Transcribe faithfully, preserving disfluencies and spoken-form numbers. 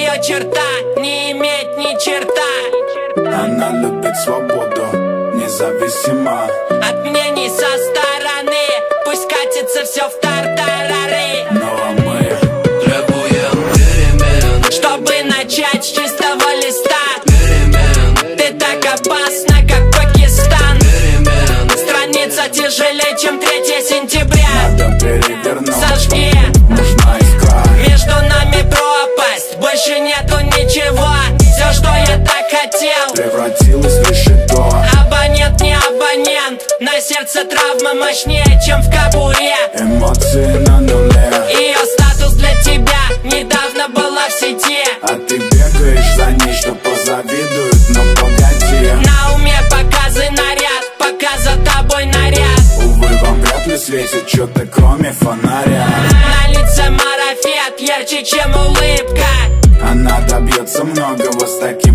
ее черта не иметь ни черта. Она любит свободу, независимо от мнений со стороны. Пусть катится все в тартарары. Ну а мы требуем перемен, чтобы начать с чистого листа. перемен, Ты так опасна, как Пакистан. перемен, Страница тяжелее, чем третье сентября. надо перевернуть, Зажги, нужна искра. между нами пропасть, больше нету ничего. Все, что я так хотел, Превратилась в решето. абонент не абонент. На сердце травма мощнее, чем в кобуре. Эмоции на нуле, Ее статус для тебя недавно была в сети. а ты бегаешь за ней, что позавидуют, но погоди. На уме показы наряд, пока за тобой наряд. Увы, вам вряд ли светит что-то кроме фонаря. На лице марафет ярче, чем улыбка. Она добьется многого с таким